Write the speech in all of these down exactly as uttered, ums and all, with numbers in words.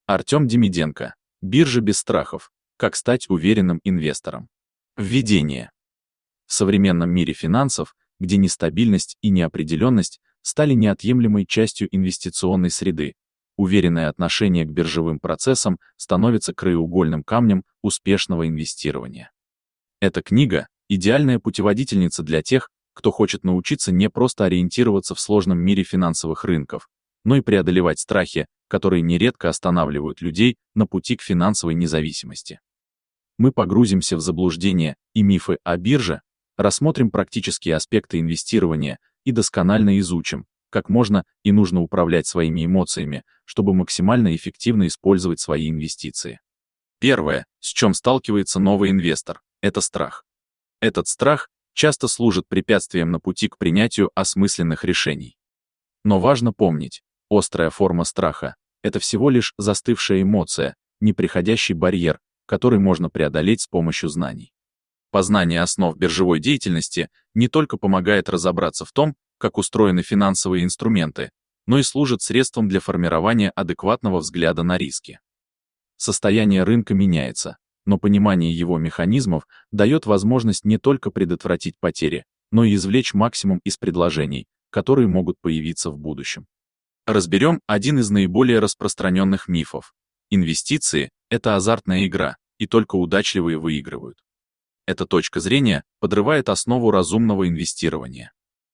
Артем Демиденко. Биржа без страхов. Как стать уверенным инвестором. Введение. В современном мире финансов, где нестабильность и неопределенность стали неотъемлемой частью инвестиционной среды, уверенное отношение к биржевым процессам становится краеугольным камнем успешного инвестирования. Эта книга – идеальная путеводительница для тех, кто хочет научиться не просто ориентироваться в сложном мире финансовых рынков, но и преодолевать страхи, которые нередко останавливают людей на пути к финансовой независимости. Мы погрузимся в заблуждения и мифы о бирже, рассмотрим практические аспекты инвестирования и досконально изучим, как можно и нужно управлять своими эмоциями, чтобы максимально эффективно использовать свои инвестиции. Первое, с чем сталкивается новый инвестор, это страх. Этот страх часто служит препятствием на пути к принятию осмысленных решений. Но важно помнить, острая форма страха – это всего лишь застывшая эмоция, непреходящий барьер, который можно преодолеть с помощью знаний. Познание основ биржевой деятельности не только помогает разобраться в том, как устроены финансовые инструменты, но и служит средством для формирования адекватного взгляда на риски. Состояние рынка меняется, но понимание его механизмов дает возможность не только предотвратить потери, но и извлечь максимум из предложений, которые могут появиться в будущем. Разберем один из наиболее распространенных мифов. Инвестиции – это азартная игра, и только удачливые выигрывают. Эта точка зрения подрывает основу разумного инвестирования.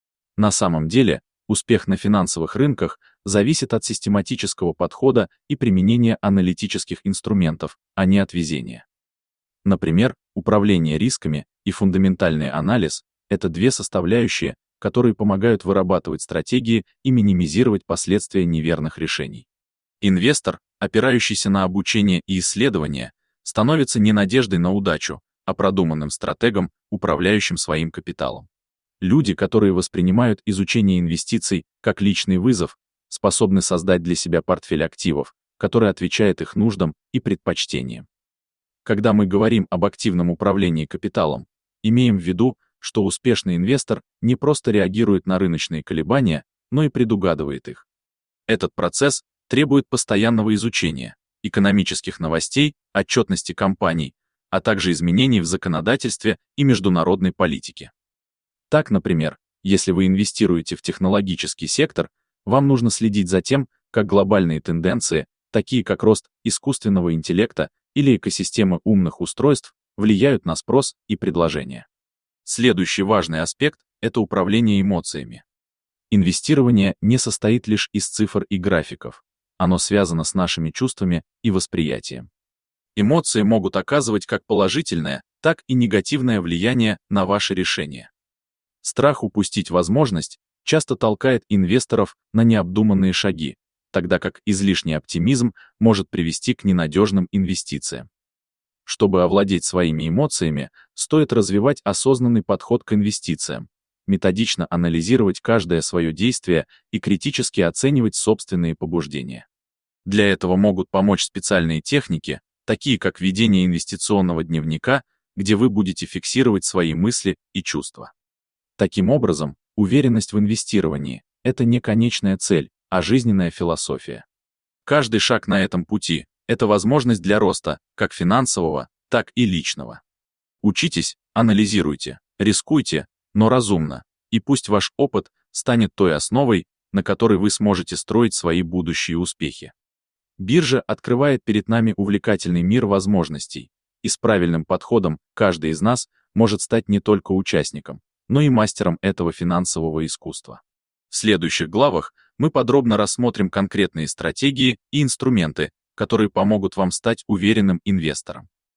На самом деле, успех на финансовых рынках зависит от систематического подхода и применения аналитических инструментов, а не от везения. Например, управление рисками и фундаментальный анализ – это две составляющие, которые помогают вырабатывать стратегии и минимизировать последствия неверных решений. Инвестор, опирающийся на обучение и исследования, становится не надеждой на удачу, а продуманным стратегом, управляющим своим капиталом. Люди, которые воспринимают изучение инвестиций как личный вызов, способны создать для себя портфель активов, который отвечает их нуждам и предпочтениям. Когда мы говорим об активном управлении капиталом, имеем в виду, что успешный инвестор не просто реагирует на рыночные колебания, но и предугадывает их. Этот процесс требует постоянного изучения, экономических новостей, отчетности компаний, а также изменений в законодательстве и международной политике. Так, например, если вы инвестируете в технологический сектор, вам нужно следить за тем, как глобальные тенденции, такие как рост искусственного интеллекта или экосистемы умных устройств, влияют на спрос и предложение. Следующий важный аспект – это управление эмоциями. Инвестирование не состоит лишь из цифр и графиков. Оно связано с нашими чувствами и восприятием. Эмоции могут оказывать как положительное, так и негативное влияние на ваши решения. Страх упустить возможность часто толкает инвесторов на необдуманные шаги, тогда как излишний оптимизм может привести к ненадежным инвестициям. Чтобы овладеть своими эмоциями, стоит развивать осознанный подход к инвестициям, методично анализировать каждое свое действие и критически оценивать собственные побуждения. Для этого могут помочь специальные техники, такие как ведение инвестиционного дневника, где вы будете фиксировать свои мысли и чувства. Таким образом, уверенность в инвестировании – это не конечная цель, а жизненная философия. Каждый шаг на этом пути – это возможность для роста, как финансового, так и личного. Учитесь, анализируйте, рискуйте, но разумно, и пусть ваш опыт станет той основой, на которой вы сможете строить свои будущие успехи. Биржа открывает перед нами увлекательный мир возможностей, и с правильным подходом каждый из нас может стать не только участником, но и мастером этого финансового искусства. В следующих главах мы подробно рассмотрим конкретные стратегии и инструменты, которые помогут вам стать уверенным инвестором.